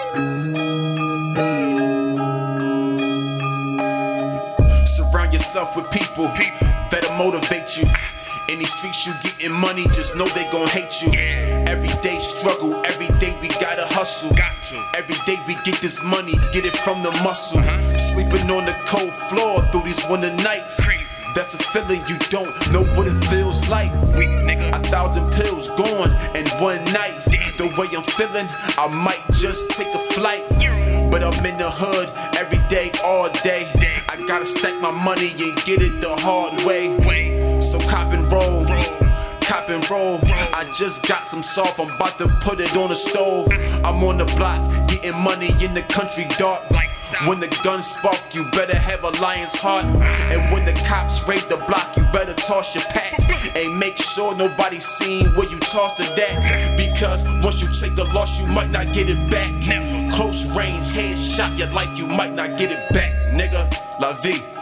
Surround yourself with people that'll motivate you. In these streets you getting money, just know they gon' hate you. Everyday struggle, every day we gotta hustle. Every day we get this money, get it from the muscle. Sleeping on the cold floor through these winter nights. That's a feeling you don't know what it feels like. 1,000 pills gone in one night. The way I'm feeling, I might just take a flight. But I'm in the hood every day, all day. I gotta stack my money and get it the hard way. So cop and roll, cop and roll. I just got some soft, I'm about to put it on the stove. I'm on the block, getting money in the country dark. When the guns spark, you better have a lion's heart. And when the cops raid the block, you better toss your pack. And make sure nobody seen where you tossed it at. Because once you take a loss, you might not get it back. Close range, headshot your life, you might not get it back. Nigga, la vie.